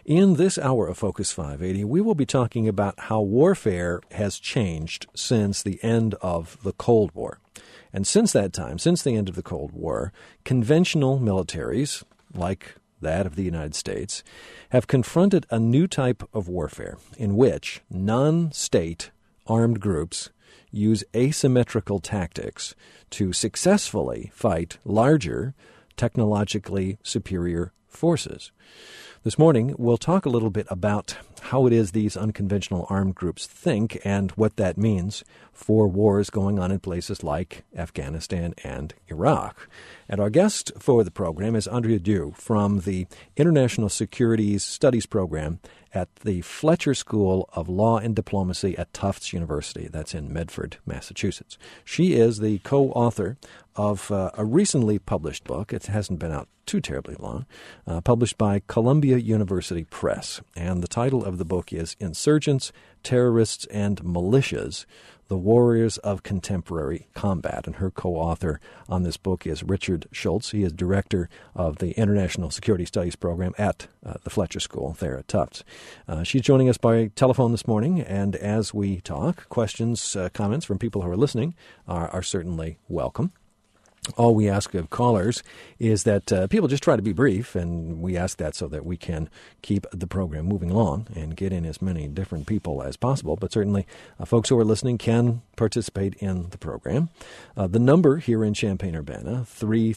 In this hour of Focus 580, we will be talking about how warfare has changed since the end of the Cold War. And since that time, since the end of the Cold War, conventional militaries, like that of the United States, have confronted a new type of warfare in which non-state armed groups use asymmetrical tactics to successfully fight larger, technologically superior forces. This morning, we'll talk a little bit about how it is these unconventional armed groups think and what that means for wars going on in places like Afghanistan and Iraq. And our guest for the program is Andrea Dew from the International Security Studies Program at the Fletcher School of Law and Diplomacy at Tufts University. That's in Medford, Massachusetts. She is the co-author of a recently published book. It hasn't been out too terribly long, published by Columbia University Press. And the title of the book is Insurgents, Terrorists, and Militias, The Warriors of Contemporary Combat. And her co-author on this book is Richard Schultz. He is director of the International Security Studies Program at the Fletcher School there at Tufts. She's joining us by telephone this morning, and as we talk, questions, comments from people who are listening are certainly welcome. All we ask of callers is that people just try to be brief, and we ask that so that we can keep the program moving along and get in as many different people as possible. But certainly folks who are listening can participate in the program. The number here in Champaign-Urbana,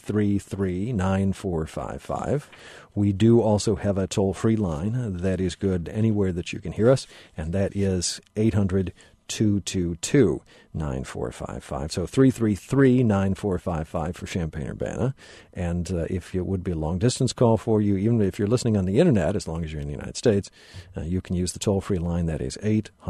333-9455. We do also have a toll-free line that is good anywhere that you can hear us, and that is 800-222-9455. So 333-9455 for Champaign-Urbana. And if it would be a long-distance call for you, even if you're listening on the Internet, as long as you're in the United States, you can use the toll-free line. That is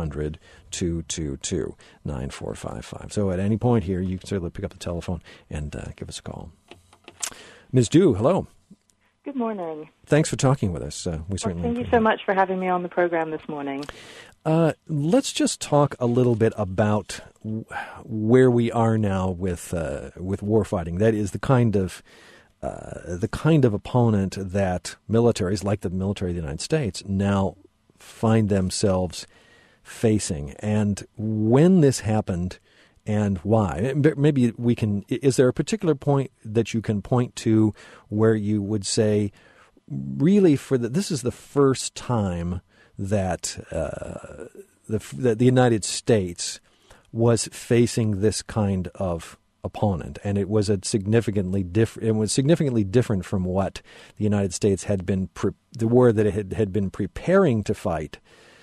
800-222-9455. So at any point here, you can certainly pick up the telephone and give us a call. Ms. Dew, hello. Good morning. Thanks for talking with us. Thank you so much for having me on the program this morning. Let's just talk a little bit about where we are now with warfighting. That is the kind of opponent that militaries, like the military of the United States, now find themselves facing. And when this happened and why? Maybe we can. Is there a particular point that you can point to where you would say, really, this is the first time that the United States was facing this kind of opponent, and it was significantly different from what the United States had been the war that it had been preparing to fight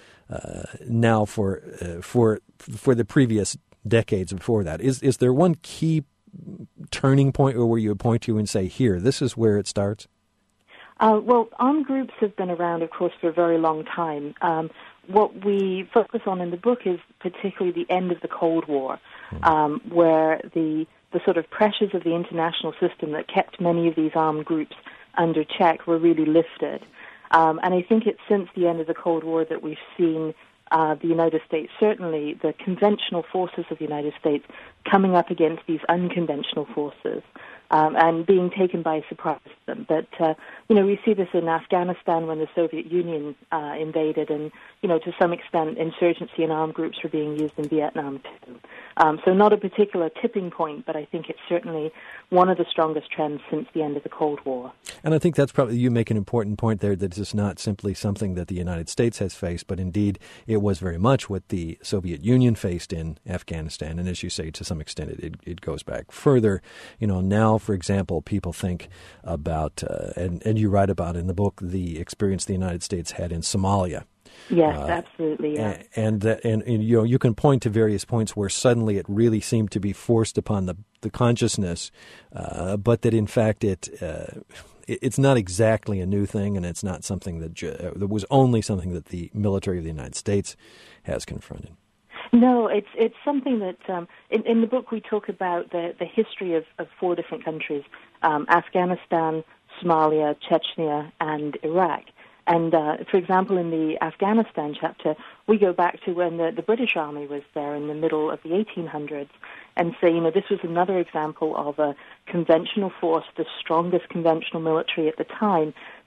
now for the previous decades before that. Is there one key turning point where you would point to and say, here, this is where it starts? Well, armed groups have been around, of course, for a very long time. What we focus on in the book is particularly the end of the Cold War, where the sort of pressures of the international system that kept many of these armed groups under check were really lifted. And I think it's since the end of the Cold War that we've seen the United States, certainly the conventional forces of the United States, coming up against these unconventional forces and being taken by surprise to them. But, we see this in Afghanistan when the Soviet Union invaded, and, to some extent, insurgency and armed groups were being used in Vietnam, too. So not a particular tipping point, but I think it's certainly one of the strongest trends since the end of the Cold War. And I think that's probably, you make an important point there, that it's not simply something that the United States has faced, but indeed it was very much what the Soviet Union faced in Afghanistan. And as you say, to some extent, it goes back further. Now, for example, people think about, and you write about in the book, the experience the United States had in Somalia. Yes, absolutely. Yeah. And you can point to various points where suddenly it really seemed to be forced upon the consciousness, but that in fact it's not exactly a new thing, and it's not something that was only something that the military of the United States has confronted. No, it's something that in the book we talk about the history of four different countries: Afghanistan, Somalia, Chechnya, and Iraq. And, for example, in the Afghanistan chapter, we go back to when the British Army was there in the middle of the 1800s and say, this was another example of a conventional force, the strongest conventional military at the time,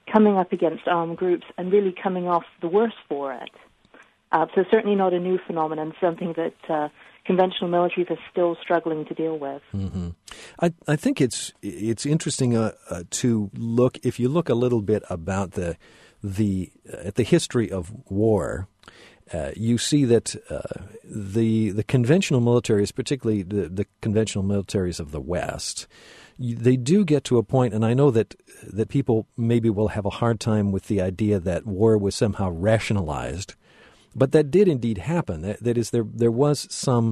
coming up against armed groups and really coming off the worse for it. So certainly not a new phenomenon, something that conventional militaries are still struggling to deal with. Mm-hmm. I think it's interesting to look, if you look a little bit about at the history of war. You see that the conventional militaries, particularly the conventional militaries of the West, they do get to a point, and I know that people maybe will have a hard time with the idea that war was somehow rationalized, but that did indeed happen. That is, there was some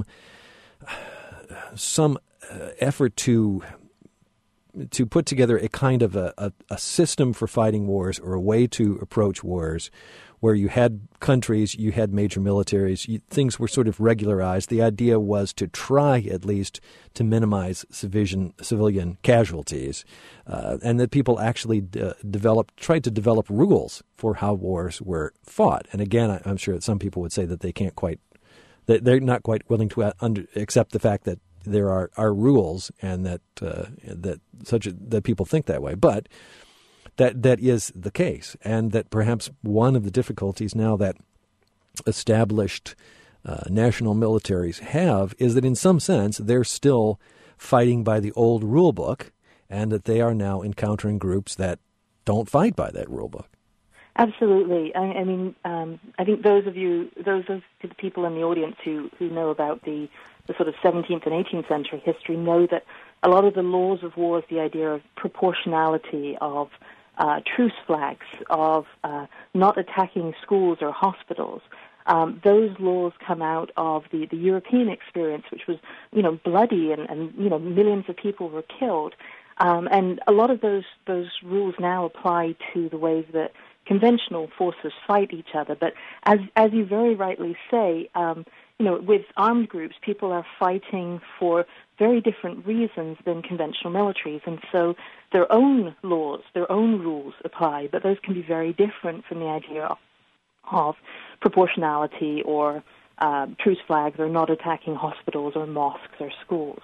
effort to put together a kind of a system for fighting wars, or a way to approach wars, where you had countries, you had major militaries, things were sort of regularized. The idea was to try at least to minimize civilian casualties, and that people actually tried to develop rules for how wars were fought. And again, I'm sure that some people would say that they're not quite willing to accept the fact that there are rules, and that people think that way, but that is the case, and that perhaps one of the difficulties now that established national militaries have is that in some sense they're still fighting by the old rule book, and that they are now encountering groups that don't fight by that rule book. Absolutely. I mean, I think those of the people in the audience who know about the sort of 17th and 18th century history know that a lot of the laws of war is the idea of proportionality, of truce flags, of not attacking schools or hospitals. Those laws come out of the European experience, which was, bloody, and millions of people were killed. And a lot of those rules now apply to the ways that conventional forces fight each other. But as you very rightly say, with armed groups, people are fighting for very different reasons than conventional militaries, and so their own laws, their own rules apply, but those can be very different from the idea of proportionality or truce flags, or not attacking hospitals or mosques or schools.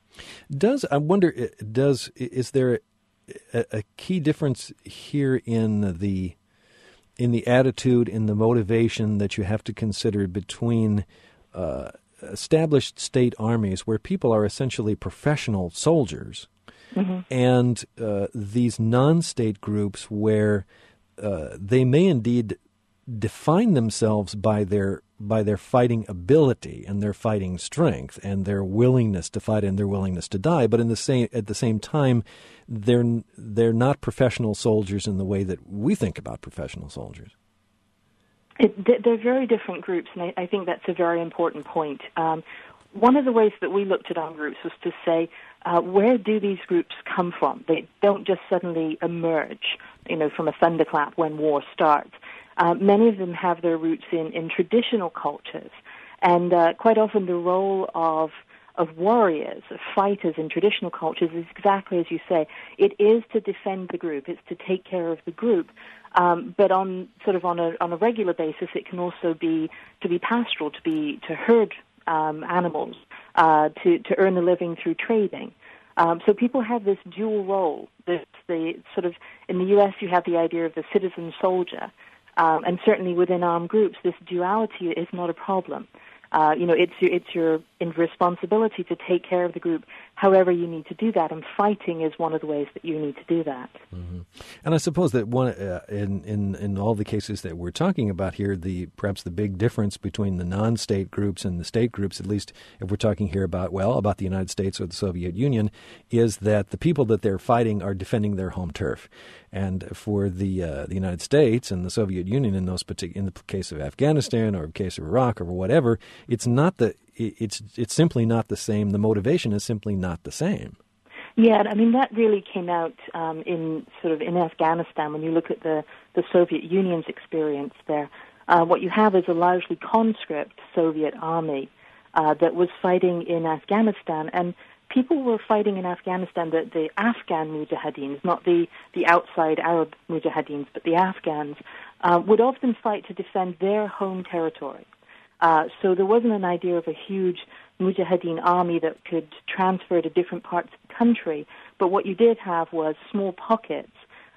Is there a key difference here in the attitude, in the motivation that you have to consider between established state armies, where people are essentially professional soldiers, mm-hmm. and these non-state groups where they may indeed define themselves by their fighting ability and their fighting strength and their willingness to fight and their willingness to die, but at the same time, they're not professional soldiers in the way that we think about professional soldiers. They're very different groups, and I think that's a very important point. One of the ways that we looked at armed groups was to say, where do these groups come from? They don't just suddenly emerge, from a thunderclap when war starts. Many of them have their roots in traditional cultures, and quite often the role of warriors, of fighters in traditional cultures is exactly as you say. It is to defend the group. It's to take care of the group. But on a regular basis, it can also be to be pastoral, to herd animals, to earn a living through trading. So people have this dual role. In the U.S. you have the idea of the citizen soldier, and certainly within armed groups, this duality is not a problem. It's your responsibility to take care of the group however you need to do that, and fighting is one of the ways that you need to do that. Mm-hmm. And I suppose that one in all the cases that we're talking about here, perhaps the big difference between the non-state groups and the state groups, at least if we're talking here about the United States or the Soviet Union, is that the people that they're fighting are defending their home turf. And for the United States and the Soviet Union, in the case of Afghanistan or in the case of Iraq or whatever, it's simply not the same. The motivation is simply not the same. Yeah, I mean that really came out in Afghanistan when you look at the Soviet Union's experience there. What you have is a largely conscript Soviet army that was fighting in Afghanistan, and people were fighting in Afghanistan, the Afghan mujahideens, not the outside Arab mujahideens, but the Afghans, would often fight to defend their home territory. So there wasn't an idea of a huge mujahideen army that could transfer to different parts of the country, but what you did have was small pockets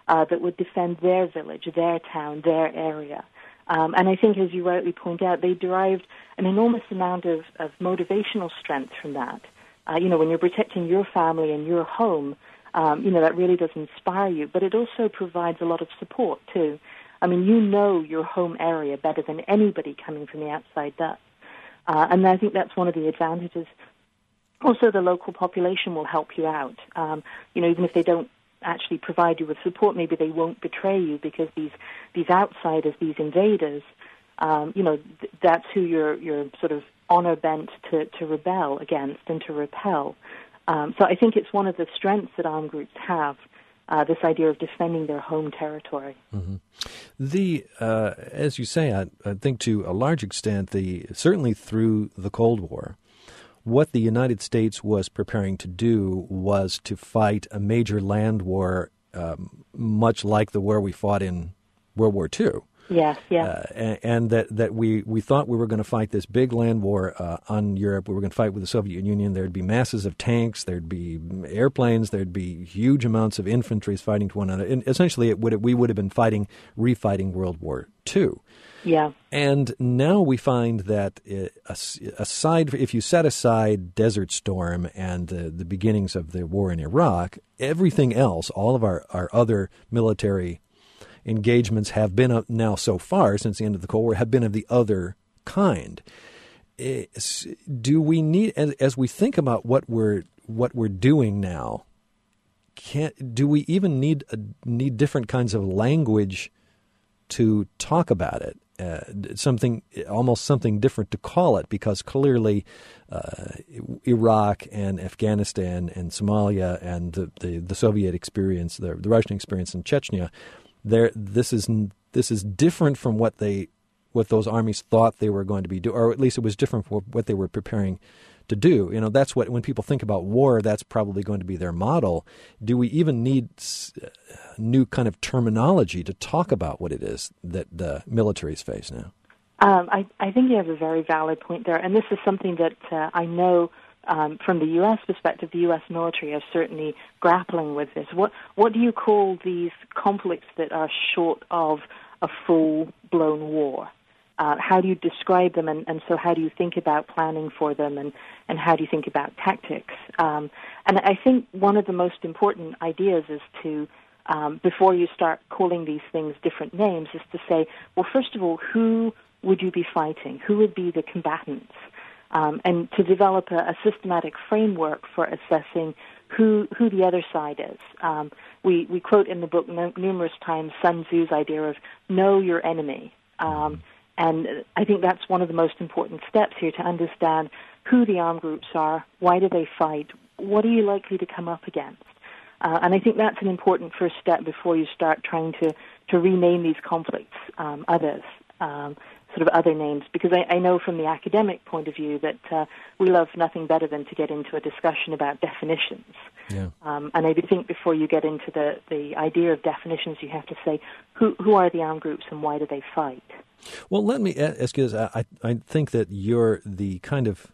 that would defend their village, their town, their area. And I think, as you rightly point out, they derived an enormous amount of motivational strength from that. When you're protecting your family and your home, that really does inspire you. But it also provides a lot of support, too. I mean, you know your home area better than anybody coming from the outside does. And I think that's one of the advantages. Also, the local population will help you out. Even if they don't actually provide you with support, maybe they won't betray you, because these outsiders, these invaders, that's who you're sort of honor bent to rebel against and to repel. So I think it's one of the strengths that armed groups have, this idea of defending their home territory. Mm-hmm. As you say, I think to a large extent, certainly through the Cold War, what the United States was preparing to do was to fight a major land war, much like the war we fought in World War II. Yes, and that we thought we were going to fight this big land war on Europe. We were going to fight with the Soviet Union. There'd be masses of tanks. There'd be airplanes. There'd be huge amounts of infantry fighting to one another. And essentially, we would have been refighting World War II. Yeah. And now we find that if you set aside Desert Storm and the beginnings of the war in Iraq, everything else, all of our other military engagements have been now so far since the end of the Cold War have been of the other kind. Do we need, as we think about what we're doing now, do we even need different kinds of language to talk about it? Almost something different to call it, because clearly Iraq and Afghanistan and Somalia and the Soviet experience, the Russian experience in Chechnya, this is different from what those armies thought they were going to be doing, or at least it was different from what they were preparing to do. That's what, when people think about war, that's probably going to be their model. Do we even need new kind of terminology to talk about what it is that the militaries face now? I think you have a very valid point there, and this is something that I know from the U.S. perspective, the U.S. military are certainly grappling with this. What do you call these conflicts that are short of a full-blown war? How do you describe them, and so how do you think about planning for them, and how do you think about tactics? And I think one of the most important ideas is to, before you start calling these things different names, is to say, well, first of all, who would you be fighting? Who would be the combatants? And to develop a systematic framework for assessing who the other side is. We quote in the book numerous times Sun Tzu's idea of know your enemy. And I think that's one of the most important steps here, to understand who the armed groups are, why do they fight, what are you likely to come up against. And I think that's an important first step before you start trying to rename these conflicts sort of other names, because I know from the academic point of view that we love nothing better than to get into a discussion about definitions. Yeah. And I think before you get into the idea of definitions, you have to say who are the armed groups and why do they fight? Well, let me ask you this. I think that the kind of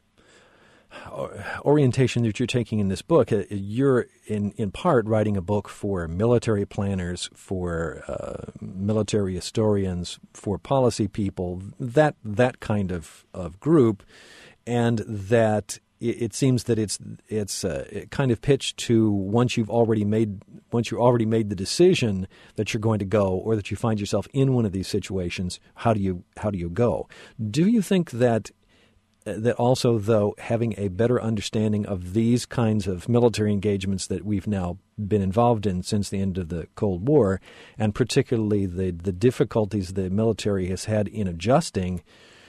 orientation that you're taking in this book, you're in part writing a book for military planners, for military historians, for policy people, that kind of group, and that it seems that it's kind of pitched to once you already made the decision that you're going to go, or that you find yourself in one of these situations, how do you go? Do you think that also, though, having a better understanding of these kinds of military engagements that we've now been involved in since the end of the Cold War, and particularly the difficulties the military has had in adjusting,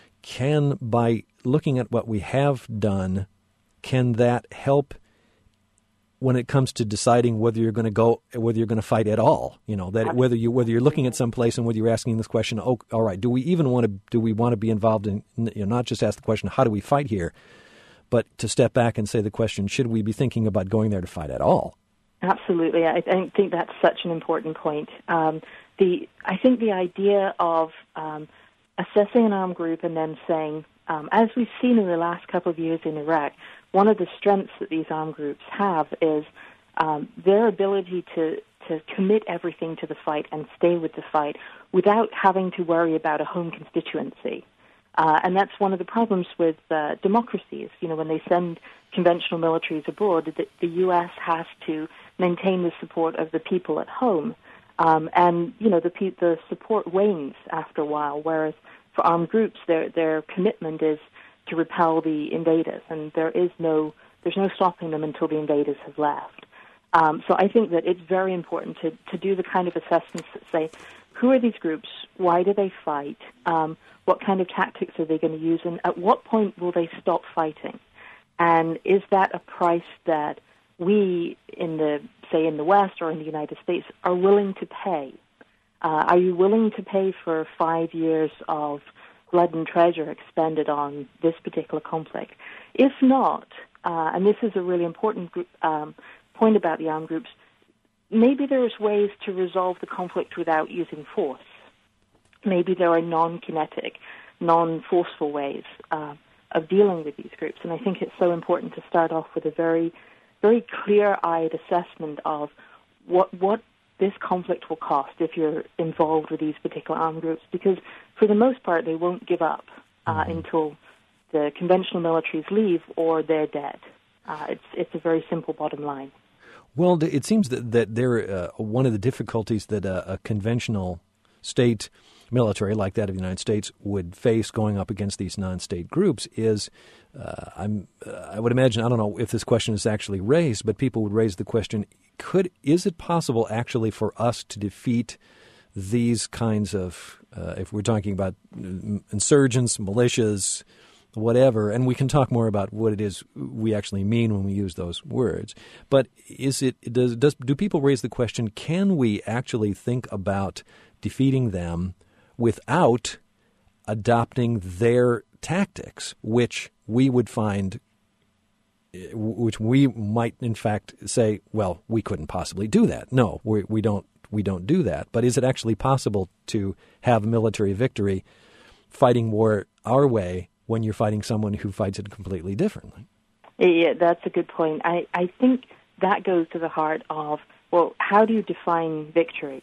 by looking at what we have done, can that help when it comes to deciding whether you're going to fight at all? Whether you're looking at some place and whether you're asking this question, oh, all right, do we want to be involved in, not just ask the question, how do we fight here, but to step back and say the question, should we be thinking about going there to fight at all? Absolutely. I think that's such an important point. I think the idea of assessing an armed group and then saying, as we've seen in the last couple of years in Iraq, one of the strengths that these armed groups have is their ability to to commit everything to the fight and stay with the fight without having to worry about a home constituency. And that's one of the problems with democracies. You know, when they send conventional militaries abroad, the U.S. has to maintain the support of the people at home. And, you know, the support wanes after a while, whereas for armed groups, their commitment is to repel the invaders, and there's no stopping them until the invaders have left. So I think that it's very important to do the kind of assessments that say, who are these groups? Why do they fight? What kind of tactics are they going to use? And at what point will they stop fighting? And is that a price that we, in the West or in the United States, are willing to pay? Are you willing to pay for 5 years of blood and treasure expended on this particular conflict? If not, and this is a really important point about the armed groups, maybe there's ways to resolve the conflict without using force. Maybe there are non-kinetic, non-forceful ways of dealing with these groups. And I think it's so important to start off with a very, very clear-eyed assessment of what this conflict will cost if you're involved with these particular armed groups, because for the most part they won't give up until the conventional militaries leave or they're dead. It's a very simple bottom line. Well, it seems that there one of the difficulties that a conventional state military like that of the United States would face going up against these non-state groups is, I would imagine, I don't know if this question is actually raised, but people would raise the question, is it possible actually for us to defeat these kinds of, if we're talking about insurgents, militias, whatever, and we can talk more about what it is we actually mean when we use those words. But do people raise the question, can we actually think about defeating them without adopting their tactics, which we would find, which we might in fact say, well, we couldn't possibly do that. No, we don't do that. But is it actually possible to have military victory fighting war our way when you're fighting someone who fights it completely differently? Yeah, that's a good point. I think that goes to the heart of, well, how do you define victory?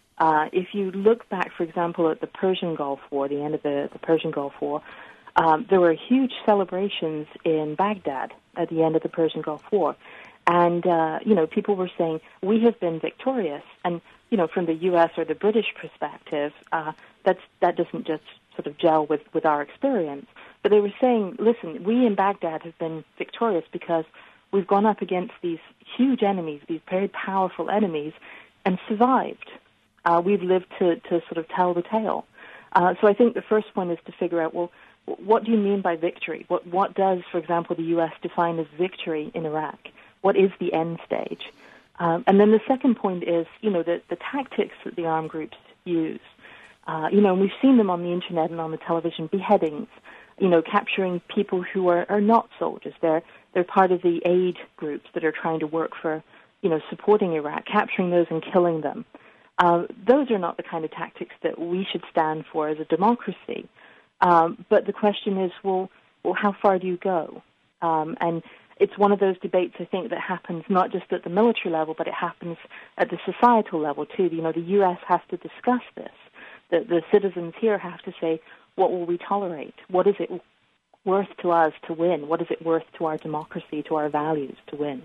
If you look back, for example, at the Persian Gulf War, the end of the Persian Gulf War, there were huge celebrations in Baghdad at the end of the Persian Gulf War. And, people were saying, we have been victorious. And, from the U.S. or the British perspective, that doesn't just sort of gel with our experience. But they were saying, listen, we in Baghdad have been victorious because we've gone up against these huge enemies, these very powerful enemies, and survived. We've lived to sort of tell the tale. So I think the first one is to figure out, well, what do you mean by victory? What does, for example, the U.S. define as victory in Iraq? What is the end stage? And then the second point is, the tactics that the armed groups use. And we've seen them on the internet and on the television, beheadings, capturing people who are not soldiers. They're part of the aid groups that are trying to work for, supporting Iraq, capturing those and killing them. Those are not the kind of tactics that we should stand for as a democracy. But the question is, well, how far do you go? And it's one of those debates, I think, that happens not just at the military level, but it happens at the societal level, too. The U.S. has to discuss this. The citizens here have to say, what will we tolerate? What is it worth to us to win? What is it worth to our democracy, to our values to win?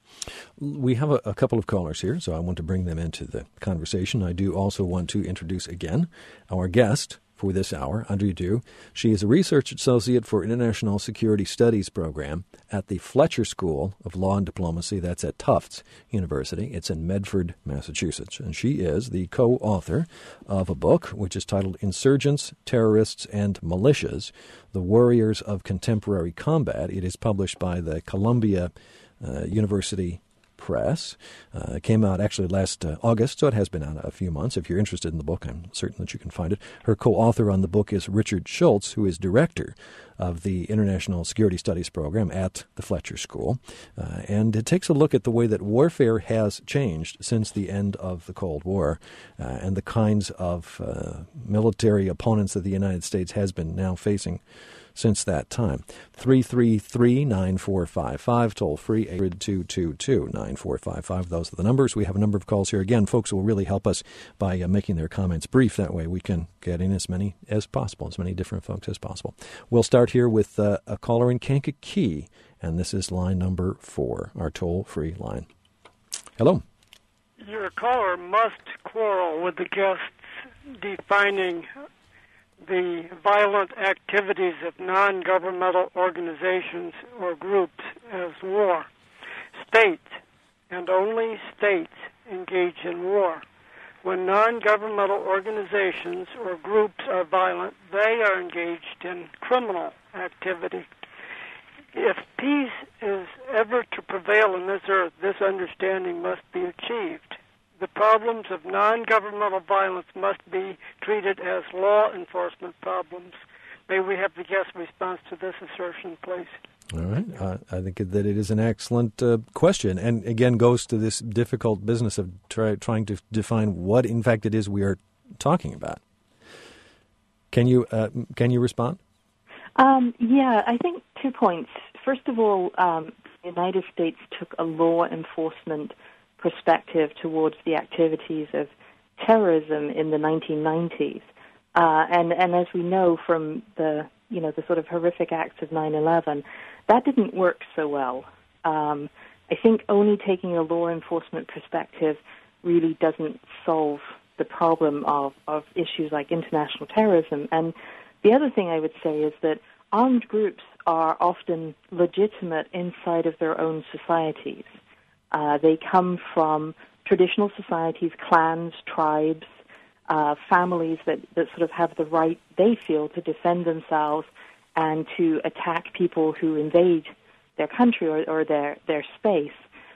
We have a couple of callers here, so I want to bring them into the conversation. I do also want to introduce again our guest for this hour, Andrea Du. She is a research associate for International Security Studies program at the Fletcher School of Law and Diplomacy. That's at Tufts University. It's in Medford, Massachusetts. And she is the co-author of a book which is titled Insurgents, Terrorists, and Militias, The Warriors of Contemporary Combat. It is published by the Columbia University Press. It came out actually last August, so it has been out a few months. If you're interested in the book, I'm certain that you can find it. Her co-author on the book is Richard Schultz, who is director of the International Security Studies program at the Fletcher School. And it takes a look at the way that warfare has changed since the end of the Cold War and the kinds of military opponents that the United States has been now facing since that time. 333-9455, toll free, 800-222-9455. Those are the numbers. We have a number of calls here. Again, folks will really help us by making their comments brief. That way we can get in as many as possible, as many different folks as possible. We'll start here with a caller in Kankakee, and this is line number 4, our toll-free line. Hello. Your caller must quarrel with the guests defining the violent activities of non-governmental organizations or groups as war. States, and only states, engage in war. When non-governmental organizations or groups are violent, they are engaged in criminal activity. If peace is ever to prevail on this earth, this understanding must be achieved. The problems of non-governmental violence must be treated as law enforcement problems. May we have the guest response to this assertion, please? All right. I think that it is an excellent question, and again goes to this difficult business of trying to define what, in fact, it is we are talking about. Can you respond? Yeah, I think 2 points. First of all, the United States took a law enforcement perspective towards the activities of terrorism in the 1990s. And as we know from the sort of horrific acts of 9/11, that didn't work so well. I think only taking a law enforcement perspective really doesn't solve the problem of issues like international terrorism. And the other thing I would say is that armed groups are often legitimate inside of their own societies. They come from traditional societies, clans, tribes, families that sort of have the right, they feel, to defend themselves and to attack people who invade their country or their space.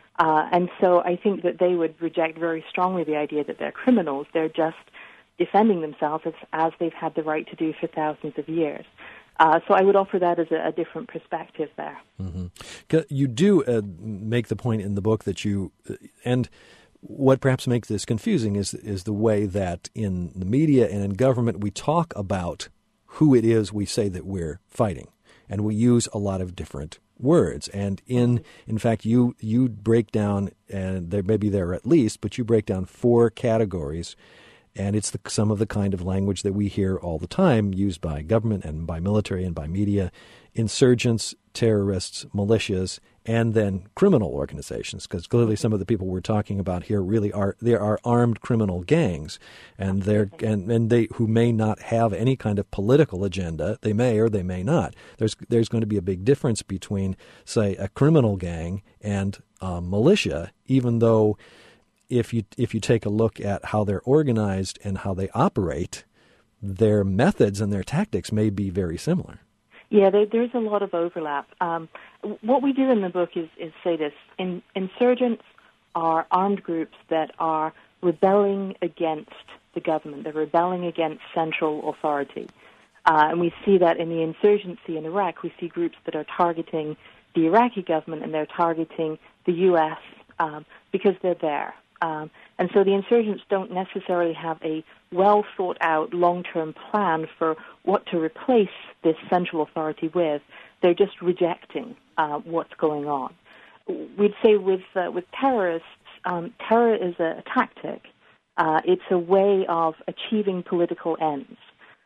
And so I think that they would reject very strongly the idea that they're criminals. They're just defending themselves as they've had the right to do for thousands of years. So I would offer that as a different perspective there. Mm-hmm. You do make the point in the book that and what perhaps makes this confusing is the way that in the media and in government we talk about who it is we say that we're fighting, and we use a lot of different words. And in fact, you break down, and there are at least, but you break down 4 categories. And it's some of the kind of language that we hear all the time used by government and by military and by media: insurgents, terrorists, militias, and then criminal organizations. Because clearly, some of the people we're talking about here really are armed criminal gangs, and they who may not have any kind of political agenda. They may or they may not. There's going to be a big difference between, say, a criminal gang and a militia, even though, if you take a look at how they're organized and how they operate, their methods and their tactics may be very similar. Yeah, there's a lot of overlap. What we do in the book is say this: insurgents are armed groups that are rebelling against the government. They're rebelling against central authority. And we see that in the insurgency in Iraq. We see groups that are targeting the Iraqi government, and they're targeting the U.S. Because they're there. And so the insurgents don't necessarily have a well-thought-out long-term plan for what to replace this central authority with. They're just rejecting what's going on. We'd say with terrorists, terror is a tactic. It's a way of achieving political ends.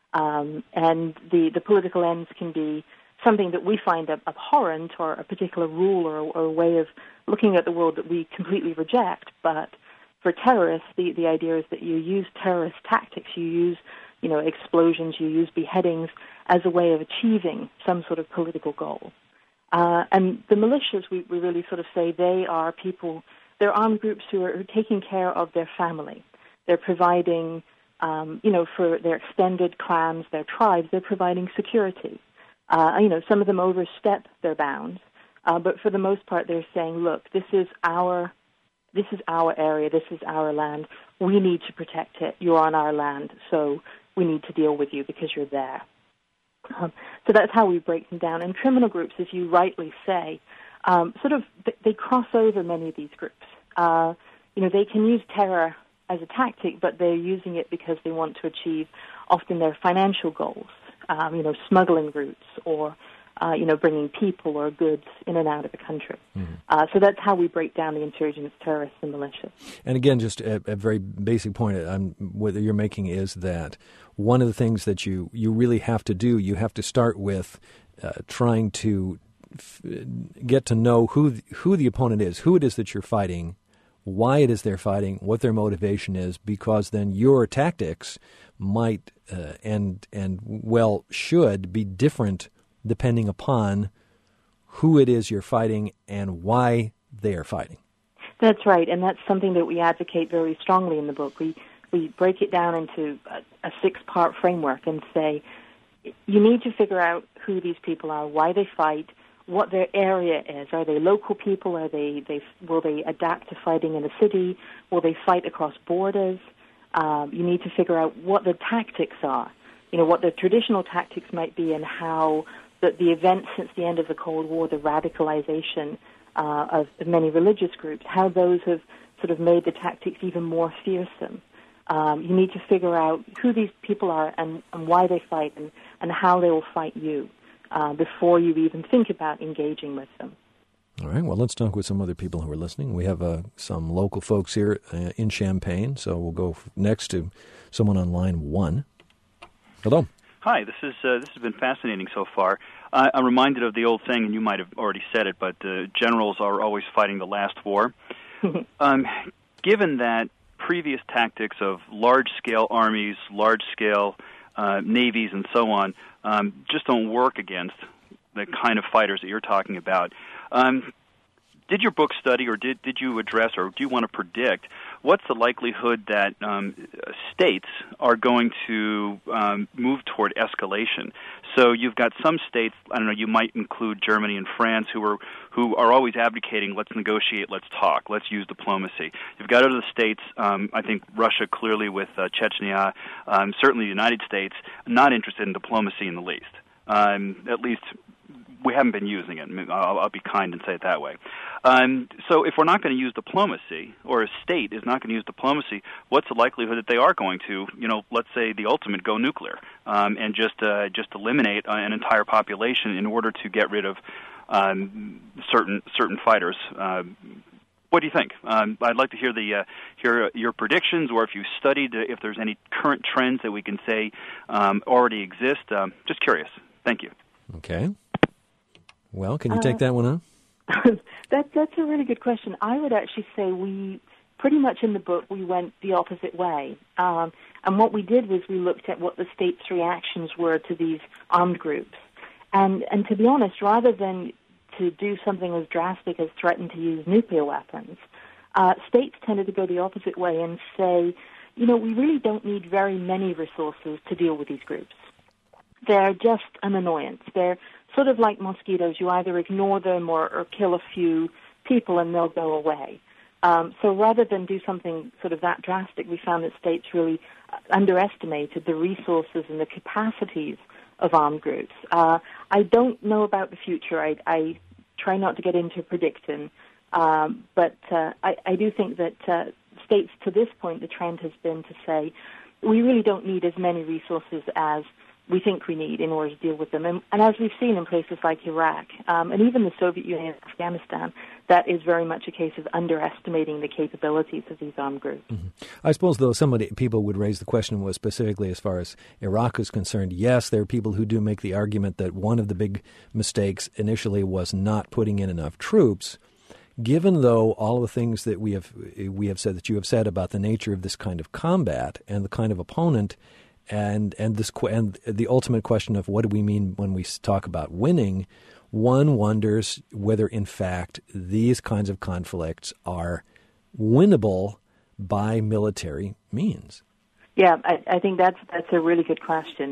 And the political ends can be something that we find abhorrent, or a particular rule or a way of looking at the world that we completely reject. But for terrorists, the idea is that you use terrorist tactics. You use, explosions, you use beheadings as a way of achieving some sort of political goal. And the militias, we really sort of say they are people, they're armed groups who are taking care of their family. They're providing, for their extended clans, their tribes, they're providing security. Some of them overstep their bounds, but for the most part, they're saying, look, this is our area, this is our land. We need to protect it. You're on our land, so we need to deal with you because you're there. So that's how we break them down. And criminal groups, as you rightly say, they cross over many of these groups. They can use terror as a tactic, but they're using it because they want to achieve often their financial goals. smuggling routes or bringing people or goods in and out of the country. So that's how we break down the insurgents, terrorists, and militias. And again, just a very basic point what you're making is that one of the things that you really have to do, you have to start with trying to get to know who the opponent is, who it is that you're fighting, why it is they're fighting, what their motivation is, because then your tactics might should be different depending upon who it is you're fighting and why they are fighting. That's right, and that's something that we advocate very strongly in the book. We break it down into a 6-part framework and say, you need to figure out who these people are, why they fight, what their area is. Are they local people? Will they adapt to fighting in a city? Will they fight across borders? You need to figure out what the tactics are, what the traditional tactics might be, and how the events since the end of the Cold War, the radicalization of many religious groups, how those have sort of made the tactics even more fearsome. You need to figure out who these people are and why they fight and how they will fight you before you even think about engaging with them. All right, well, let's talk with some other people who are listening. We have some local folks here in Champaign, so we'll go next to someone on line 1. Hello. Hi, this has been fascinating so far. I'm reminded of the old saying, and you might have already said it, but generals are always fighting the last war. Given that previous tactics of large-scale armies, large-scale navies, and so on just don't work against the kind of fighters that you're talking about, did your book study, or did you address, or do you want to predict, what's the likelihood that states are going to move toward escalation? So you've got some states, I don't know, you might include Germany and France, who are always advocating, let's negotiate, let's talk, let's use diplomacy. You've got other states, I think Russia clearly with Chechnya, certainly the United States, not interested in diplomacy in the least. At least we haven't been using it. I'll be kind and say it that way. So if we're not going to use diplomacy, or a state is not going to use diplomacy, what's the likelihood that they are going to, let's say the ultimate, go nuclear and just eliminate an entire population in order to get rid of certain fighters? What do you think? I'd like to hear your predictions, or if you studied, if there's any current trends that we can say already exist. Just curious. Thank you. Okay. Well, can you take that one on? That's a really good question. I would actually say we, pretty much in the book, we went the opposite way. And what we did was we looked at what the states' reactions were to these armed groups. And to be honest, rather than to do something as drastic as threaten to use nuclear weapons, states tended to go the opposite way and say, we really don't need very many resources to deal with these groups. They're just an annoyance. They're sort of like mosquitoes. You either ignore them or kill a few people and they'll go away. So rather than do something sort of that drastic, we found that states really underestimated the resources and the capacities of armed groups. I don't know about the future. I try not to get into predicting, but I do think that states to this point, the trend has been to say, we really don't need as many resources as we think we need in order to deal with them. And as we've seen in places like Iraq, and even the Soviet Union and Afghanistan, that is very much a case of underestimating the capabilities of these armed groups. Mm-hmm. I suppose, though, people would raise the question was specifically as far as Iraq is concerned. Yes, there are people who do make the argument that one of the big mistakes initially was not putting in enough troops. Given, though, all the things that we have said, that you have said about the nature of this kind of combat and the kind of opponent, and the ultimate question of what do we mean when we talk about winning, one wonders whether, in fact, these kinds of conflicts are winnable by military means. Yeah, I think that's a really good question.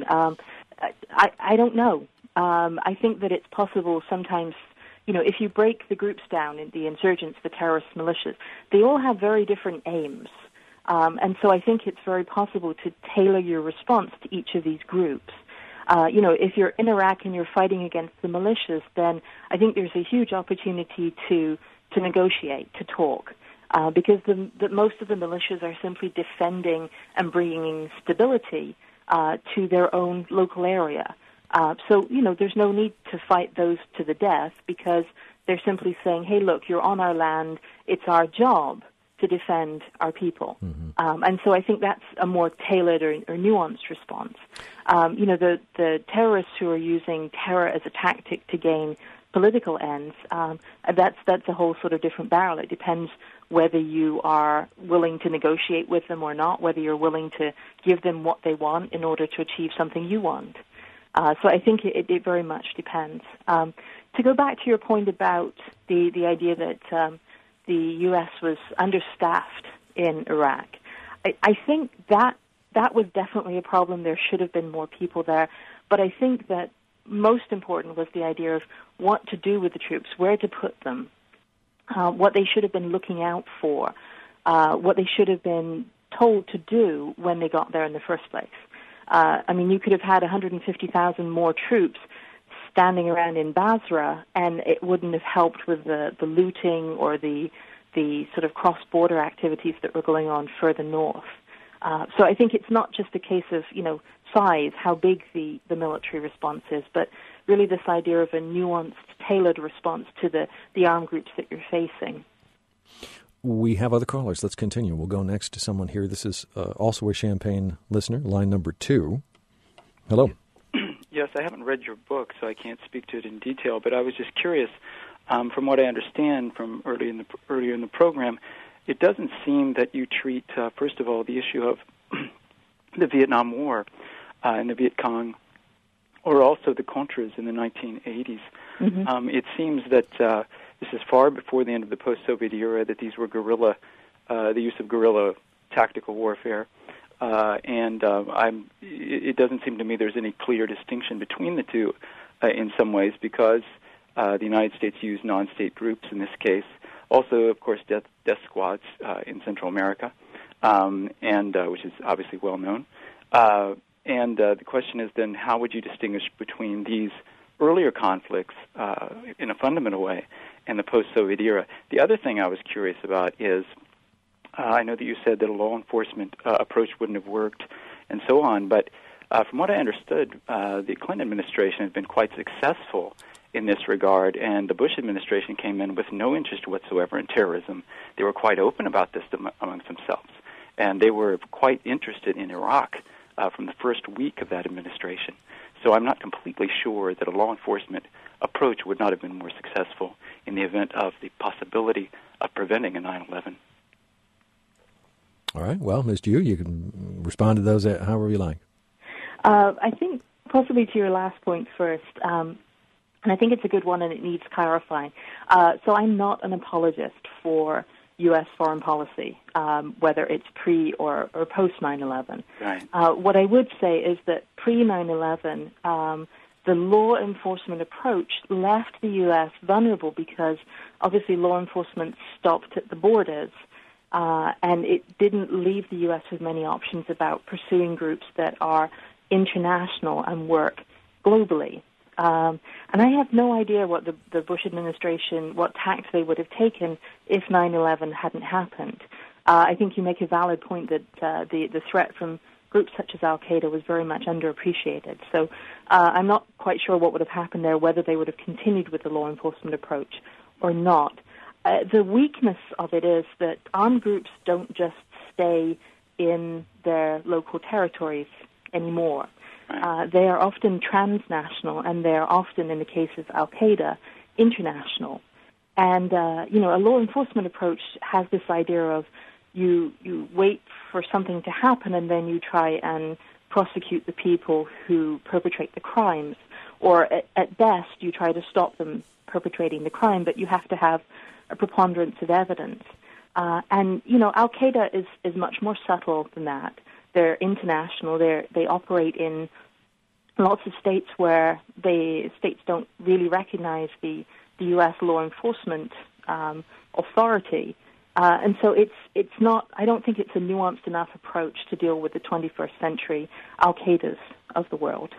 I don't know. I think that it's possible sometimes. If you break the groups down, the insurgents, the terrorists, militias, they all have very different aims. And so I think it's very possible to tailor your response to each of these groups. If you're in Iraq and you're fighting against the militias, then I think there's a huge opportunity to negotiate, to talk, because most of the militias are simply defending and bringing stability to their own local area. So, there's no need to fight those to the death because they're simply saying, hey, look, you're on our land. It's our job to defend our people. Mm-hmm. And so I think that's a more tailored or nuanced response. The terrorists who are using terror as a tactic to gain political ends, that's a whole sort of different barrel. It depends whether you are willing to negotiate with them or not, whether you're willing to give them what they want in order to achieve something you want. So I think it very much depends. To go back to your point about the idea that the U.S. was understaffed in Iraq, I think that was definitely a problem. There should have been more people there. But I think that most important was the idea of what to do with the troops, where to put them, what they should have been looking out for, what they should have been told to do when they got there in the first place. You could have had 150,000 more troops standing around in Basra, and it wouldn't have helped with the looting or the sort of cross-border activities that were going on further north. So I think it's not just a case of, size, how big the military response is, but really this idea of a nuanced, tailored response to the armed groups that you're facing. We have other callers. Let's continue. We'll go next to someone here. This is also a Champaign listener, line number 2. Hello. Yes, I haven't read your book, so I can't speak to it in detail, but I was just curious. From what I understand from earlier in the program, it doesn't seem that you treat, first of all, the issue of the Vietnam War and the Viet Cong, or also the Contras in the 1980s. Mm-hmm. It seems that this is far before the end of the post-Soviet era, that these were the use of guerrilla tactical warfare. It doesn't seem to me there's any clear distinction between the two in some ways, because the United States used non-state groups in this case. Also, of course, death squads in Central America, which is obviously well known. The question is then, how would you distinguish between these earlier conflicts in a fundamental way and the post-Soviet era? The other thing I was curious about is, I know that you said that a law enforcement approach wouldn't have worked and so on, but from what I understood, the Clinton administration has been quite successful in this regard, and the Bush administration came in with no interest whatsoever in terrorism. They were quite open about this amongst themselves, and they were quite interested in Iraq from the first week of that administration. So I'm not completely sure that a law enforcement approach would not have been more successful in the event of the possibility of preventing a 9/11. All right. Well, Ms. Yu, you can respond to those however you like. I think possibly to your last point first, and I think it's a good one and it needs clarifying. So I'm not an apologist for U.S. foreign policy, whether it's pre or post 9/11. Right. What I would say is that pre 9/11, the law enforcement approach left the U.S. vulnerable because obviously law enforcement stopped at the borders, and it didn't leave the U.S. with many options about pursuing groups that are international and work globally. And I have no idea what the Bush administration, what tact they would have taken if 9/11 hadn't happened. I think you make a valid point that the threat from groups such as Al-Qaeda was very much underappreciated. So I'm not quite sure what would have happened there, whether they would have continued with the law enforcement approach or not. The weakness of it is that armed groups don't just stay in their local territories anymore. They are often transnational, and they are often, in the case of Al-Qaeda, international. And, a law enforcement approach has this idea of you wait for something to happen and then you try and prosecute the people who perpetrate the crimes. Or at best, you try to stop them perpetrating the crime, but you have to have a preponderance of evidence. Al-Qaeda is much more subtle than that. They're international. They operate in lots of states where the states don't really recognize the U.S. law enforcement authority. And so it's not, I don't think it's a nuanced enough approach to deal with the 21st century Al-Qaedas of the world.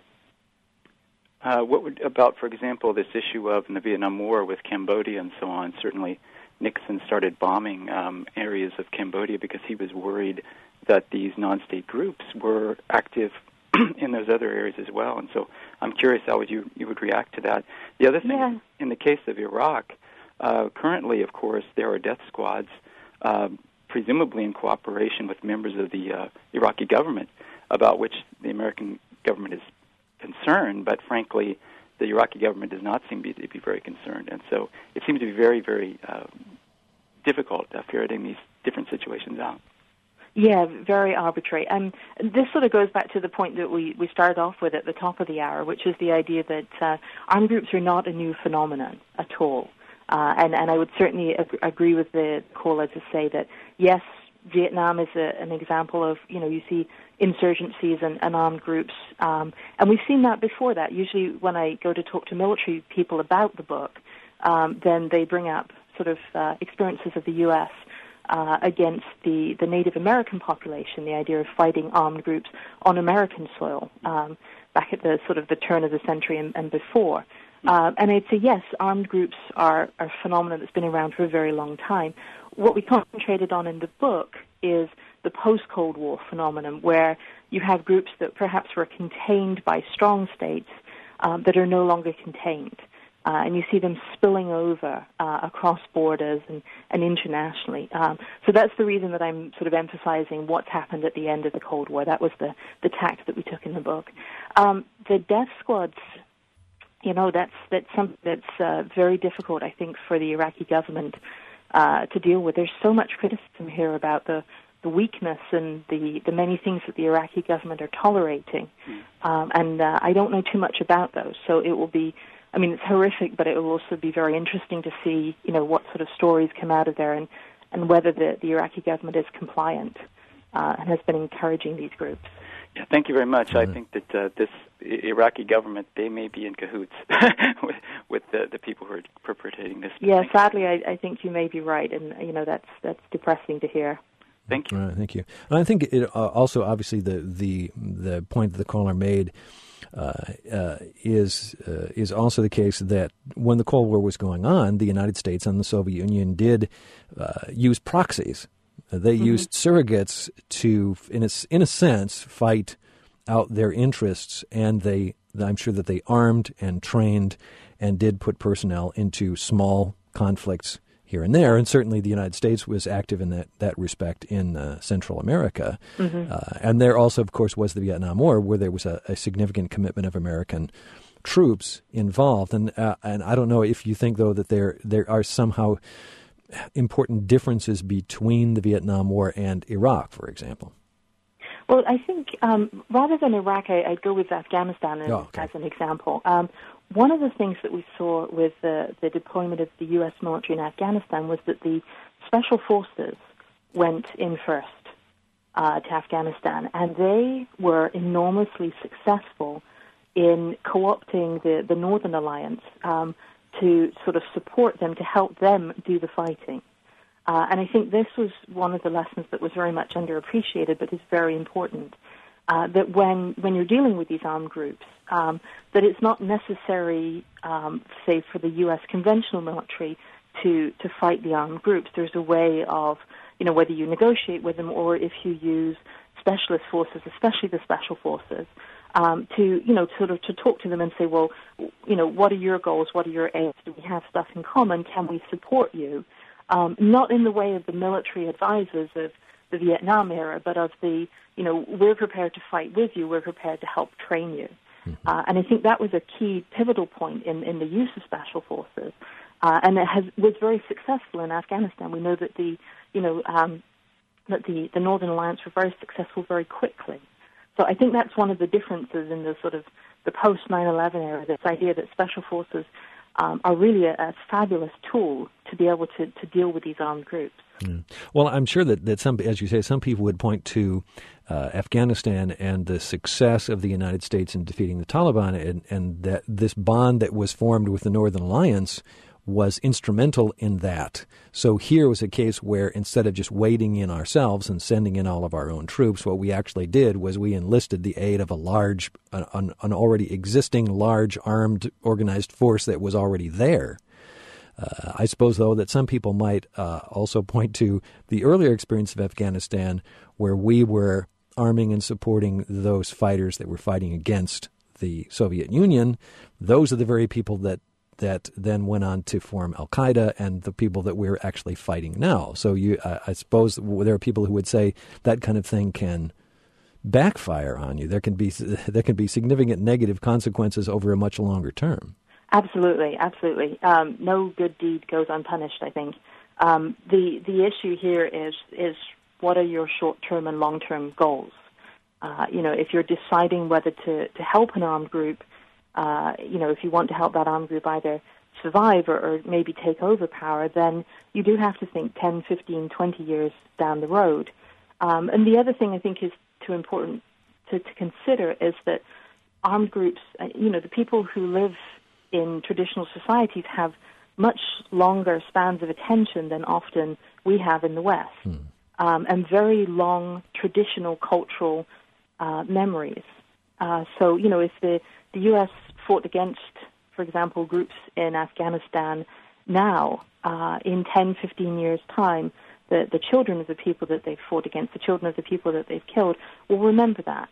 What about, for example, this issue of in the Vietnam War with Cambodia and so on? Certainly Nixon started bombing areas of Cambodia because he was worried that these non-state groups were active in those other areas as well. And so I'm curious how you would react to that. The other thing, in the case of Iraq, currently, of course, there are death squads, presumably in cooperation with members of the Iraqi government, about which the American government is concerned, but frankly, the Iraqi government does not seem to be very concerned. And so it seems to be very, very difficult ferreting these different situations out. Yeah, very arbitrary. And this sort of goes back to the point that we started off with at the top of the hour, which is the idea that armed groups are not a new phenomenon at all. And I would certainly agree with the caller to say that, yes, Vietnam is an example of, you see insurgencies and armed groups. And we've seen that before that. Usually when I go to talk to military people about the book, then they bring up sort of experiences of the U.S. Against the Native American population, the idea of fighting armed groups on American soil back at the sort of the turn of the century and before. And I'd say, yes, armed groups are a phenomenon that's been around for a very long time. What we concentrated on in the book is the post-Cold War phenomenon, where you have groups that perhaps were contained by strong states that are no longer contained. And you see them spilling over across borders and internationally. So that's the reason that I'm sort of emphasizing what's happened at the end of the Cold War. That was the tact that we took in the book. The death squads, that's something that's very difficult, I think, for the Iraqi government to deal with. There's so much criticism here about the weakness and the many things that the Iraqi government are tolerating. And I don't know too much about those. So it will be, it's horrific, but it will also be very interesting to see, what sort of stories come out of there and whether the Iraqi government is compliant and has been encouraging these groups. Yeah, thank you very much. I think that this Iraqi government, they may be in cahoots with the people who are perpetrating this. Yeah, sadly, I think you may be right, and that's depressing to hear. Thank you. Right, thank you. And I think it also, obviously, the point that the caller made is also the case that when the Cold War was going on, the United States and the Soviet Union did use proxies. They used surrogates to, in a sense, fight out their interests, and I'm sure that they armed and trained and did put personnel into small conflicts here and there, and certainly the United States was active in that respect in Central America. And there also, of course, was the Vietnam War, where there was a significant commitment of American troops involved. And I don't know if you think, though, that there are somehow important differences between the Vietnam War and Iraq, for example. Well, I think rather than Iraq, I'd go with Afghanistan as an example. One of the things that we saw with the deployment of the U.S. military in Afghanistan was that the special forces went in first to Afghanistan, and they were enormously successful in co-opting the Northern Alliance to sort of support them, to help them do the fighting. And I think this was one of the lessons that was very much underappreciated, but is very important. That when you're dealing with these armed groups, that it's not necessary, say, for the U.S. conventional military to fight the armed groups. There's a way of, whether you negotiate with them or if you use specialist forces, especially the special forces, to talk to them and say, well, what are your goals? What are your aims? Do we have stuff in common? Can we support you? Not in the way of the military advisors of the Vietnam era, but of the, we're prepared to fight with you, we're prepared to help train you. And I think that was a key pivotal point in the use of special forces. And it was very successful in Afghanistan. We know that the Northern Alliance were very successful very quickly. So I think that's one of the differences in the sort of the post 9/11 era, this idea that special forces are really a fabulous tool to be able to deal with these armed groups. Well, I'm sure that some, as you say, some people would point to Afghanistan and the success of the United States in defeating the Taliban, and that this bond that was formed with the Northern Alliance was instrumental in that. So here was a case where instead of just wading in ourselves and sending in all of our own troops, what we actually did was we enlisted the aid of an already existing large armed organized force that was already there. I suppose, though, that some people might also point to the earlier experience of Afghanistan where we were arming and supporting those fighters that were fighting against the Soviet Union. Those are the very people that then went on to form Al-Qaeda and the people that we're actually fighting now. So I suppose there are people who would say that kind of thing can backfire on you. There can be significant negative consequences over a much longer term. Absolutely. No good deed goes unpunished, I think. The issue here is what are your short-term and long-term goals? If you're deciding whether to help an armed group, if you want to help that armed group either survive or maybe take over power, then you do have to think 10, 15, 20 years down the road. And the other thing I think is too important to consider is that armed groups, the people who live in traditional societies have much longer spans of attention than often we have in the West, and very long traditional cultural memories. So, if the U.S. fought against, for example, groups in Afghanistan now, in 10, 15 years' time, the children of the people that they've fought against, the children of the people that they've killed, will remember that.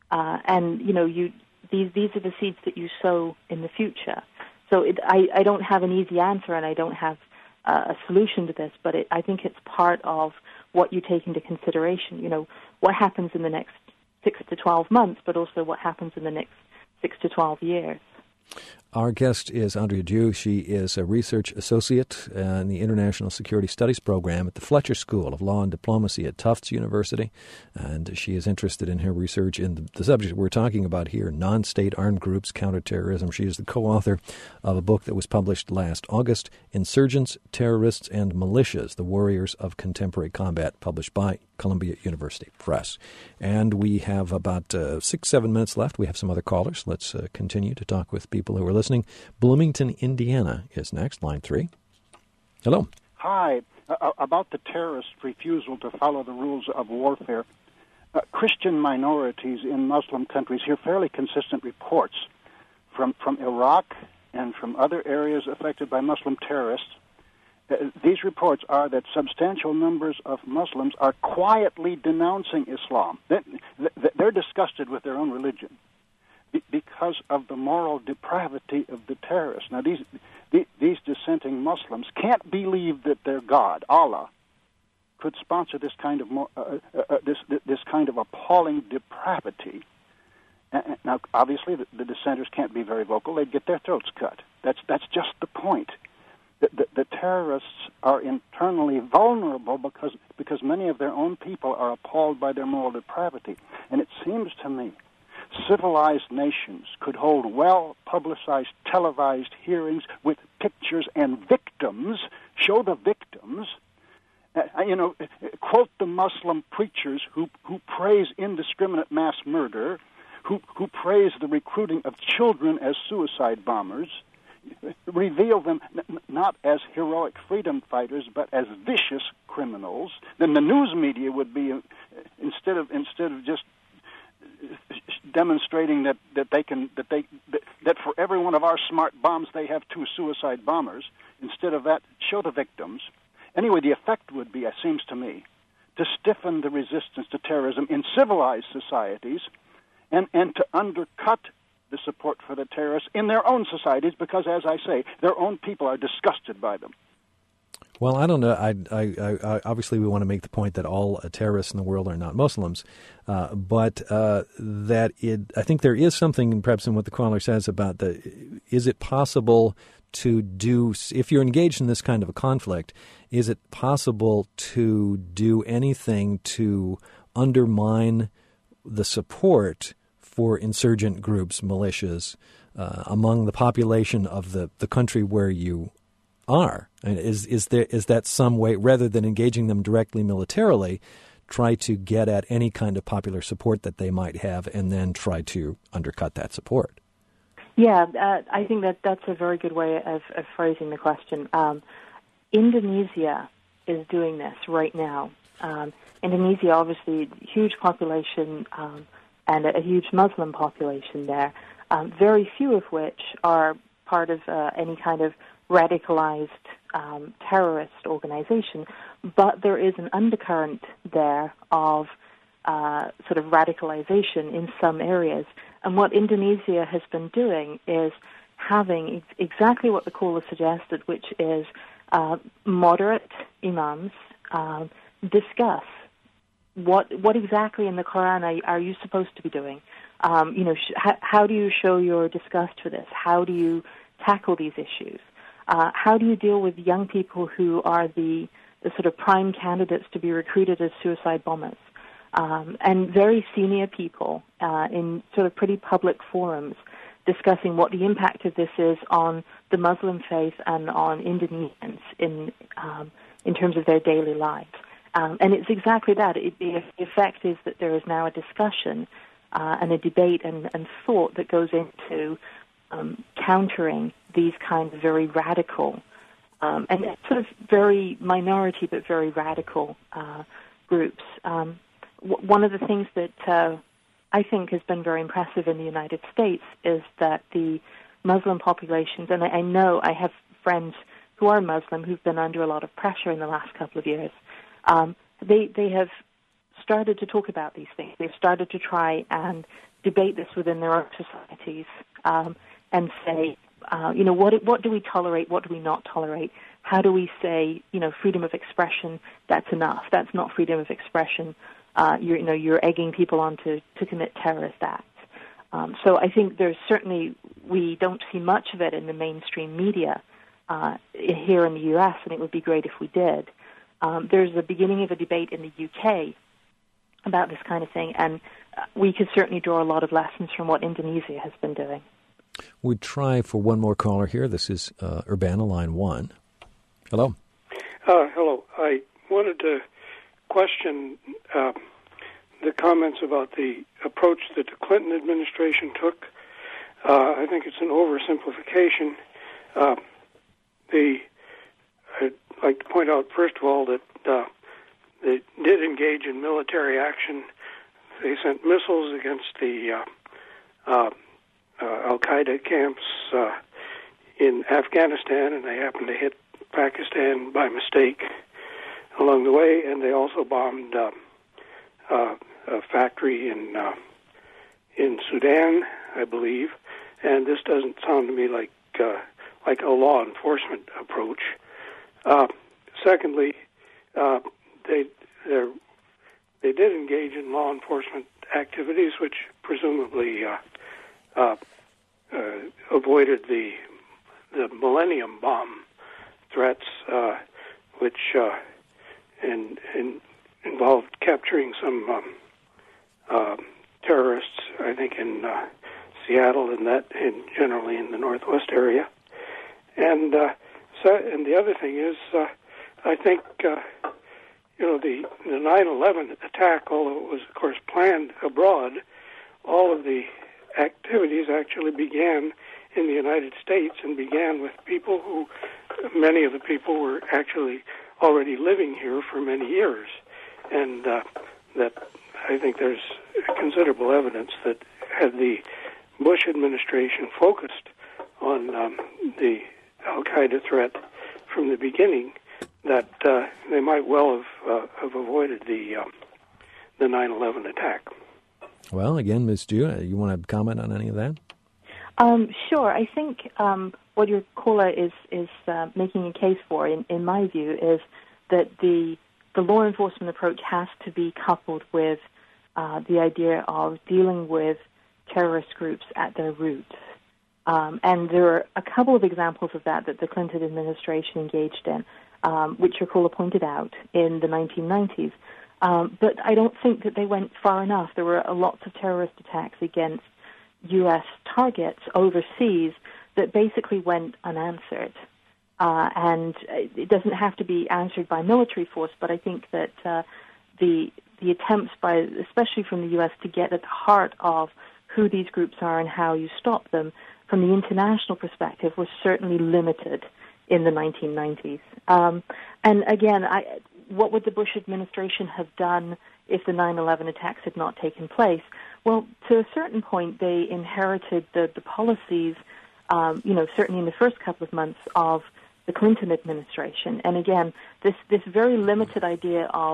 These are the seeds that you sow in the future. So I don't have an easy answer, and I don't have a solution to this, but I think it's part of what you take into consideration. What happens in the next 6 to 12 months, but also what happens in the next 6 to 12 years. Our guest is Andrea Ju. She is a research associate in the International Security Studies program at the Fletcher School of Law and Diplomacy at Tufts University, and she is interested in her research in the subject we're talking about here, non-state armed groups, counterterrorism. She is the co-author of a book that was published last August, Insurgents, Terrorists, and Militias, The Warriors of Contemporary Combat, published by Columbia University Press. And we have about 6-7 minutes left. We have some other callers. Let's continue to talk with people who are listening. Bloomington, Indiana is next, line 3. Hello. Hi. About the terrorist refusal to follow the rules of warfare, Christian minorities in Muslim countries hear fairly consistent reports from Iraq and from other areas affected by Muslim terrorists. These reports are that substantial numbers of Muslims are quietly denouncing Islam. They're disgusted with their own religion because of the moral depravity of the terrorists. Now, these dissenting Muslims can't believe that their God, Allah, could sponsor this kind of this kind of appalling depravity. Now, obviously, the dissenters can't be very vocal; they'd get their throats cut. That's just the point. The terrorists are internally vulnerable because many of their own people are appalled by their moral depravity. And it seems to me civilized nations could hold well-publicized, televised hearings with pictures and victims, show the victims, quote the Muslim preachers who praise indiscriminate mass murder, who praise the recruiting of children as suicide bombers, reveal them not as heroic freedom fighters but as vicious criminals. Then the news media would be instead of just demonstrating that for every one of our smart bombs they have 2 suicide bombers. Instead of that, show the victims. Anyway, the effect would be, it seems to me, to stiffen the resistance to terrorism in civilized societies and to undercut the support for the terrorists in their own societies because, as I say, their own people are disgusted by them. Well, I don't know. I obviously we want to make the point that all terrorists in the world are not Muslims, but I think there is something perhaps in what the caller says about is it possible to do, if you're engaged in this kind of a conflict, is it possible to do anything to undermine the support for insurgent groups, militias, among the population of the country where you are? And is that some way, rather than engaging them directly militarily, try to get at any kind of popular support that they might have and then try to undercut that support? Yeah, I think that's a very good way of phrasing the question. Indonesia is doing this right now. Indonesia, obviously, huge population, and a huge Muslim population there, very few of which are part of any kind of radicalized terrorist organization. But there is an undercurrent there of sort of radicalization in some areas. And what Indonesia has been doing is having exactly what the caller suggested, which is moderate imams discuss what exactly in the Quran are you supposed to be doing. How do you show your disgust for this? How do you tackle these issues? How do you deal with young people who are the sort of prime candidates to be recruited as suicide bombers? And very senior people in sort of pretty public forums discussing what the impact of this is on the Muslim faith and on Indonesians in terms of their daily lives. And it's exactly that. The effect is that there is now a discussion and a debate and thought that goes into countering these kinds of very radical and sort of very minority but very radical groups. One of the things that I think has been very impressive in the United States is that the Muslim populations, and I know I have friends who are Muslim who've been under a lot of pressure in the last couple of years, they have started to talk about these things. They've started to try and debate this within their own societies and say, what do we tolerate, what do we not tolerate? How do we say, freedom of expression, that's enough. That's not freedom of expression. You're egging people on to commit terrorist acts. So I think there's certainly, we don't see much of it in the mainstream media here in the U.S., and it would be great if we did. There's the beginning of a debate in the UK about this kind of thing, and we could certainly draw a lot of lessons from what Indonesia has been doing. We try for one more caller here. This is Urbana, line 1. Hello. Hello. I wanted to question the comments about the approach that the Clinton administration took. I think it's an oversimplification. I'd like to point out, first of all, that they did engage in military action. They sent missiles against the Al-Qaeda camps in Afghanistan, and they happened to hit Pakistan by mistake along the way, and they also bombed a factory in Sudan, I believe. And this doesn't sound to me like a law enforcement approach. Secondly, they did engage in law enforcement activities, which presumably avoided the Millennium Bomb threats, which involved capturing some terrorists, I think, in Seattle and generally in the Northwest area. And the other thing is, I think the 9/11 attack, although it was of course planned abroad, all of the activities actually began in the United States and began with people who, many of the people were actually already living here for many years, and that I think there's considerable evidence that had the Bush administration focused on the Al-Qaeda threat from the beginning, that they might well have avoided the 9/11 attack. Well, again, Ms. Ju, you want to comment on any of that? Sure. I think what your caller is making a case for, in my view, is that the law enforcement approach has to be coupled with the idea of dealing with terrorist groups at their roots. And there are a couple of examples of that the Clinton administration engaged in, which your caller pointed out in the 1990s. But I don't think that they went far enough. There were lots of terrorist attacks against U.S. targets overseas that basically went unanswered. And it doesn't have to be answered by military force, but I think that the attempts by, especially from the U.S., to get at the heart of who these groups are and how you stop them from the international perspective was certainly limited in the 1990s. And again, what would the Bush administration have done if the 9/11 attacks had not taken place? Well, to a certain point, they inherited the policies, certainly in the first couple of months of the Clinton administration. And again, this very limited idea of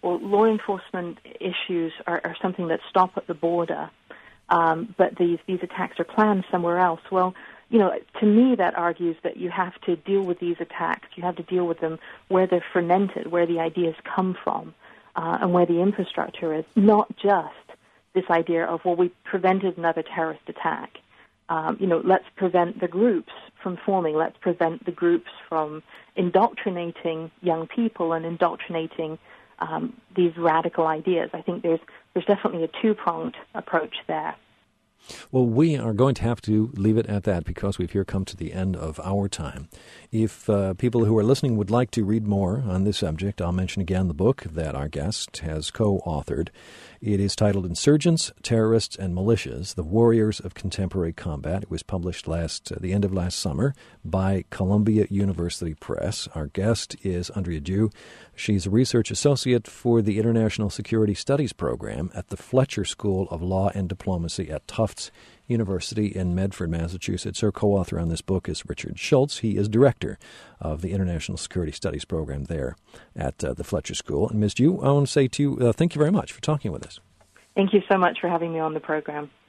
well, law enforcement issues are something that stop at the border, but these attacks are planned somewhere else. Well, to me that argues that you have to deal with these attacks. You have to deal with them where they're fermented, where the ideas come from, and where the infrastructure is, not just this idea of, well, we prevented another terrorist attack. Let's prevent the groups from forming. Let's prevent the groups from indoctrinating young people and indoctrinating these radical ideas. I think there's definitely a two-pronged approach there. Well, we are going to have to leave it at that because we've here come to the end of our time. If people who are listening would like to read more on this subject, I'll mention again the book that our guest has co-authored. It is titled Insurgents, Terrorists, and Militias, The Warriors of Contemporary Combat. It was published the end of last summer by Columbia University Press. Our guest is Andrea Ju. She's a research associate for the International Security Studies program at the Fletcher School of Law and Diplomacy at Tufts University in Medford, Massachusetts. Her co-author on this book is Richard Schultz. He is director of the International Security Studies program there at the Fletcher School. And Ms. Ju, I want to say to you, thank you very much for talking with us. Thank you so much for having me on the program.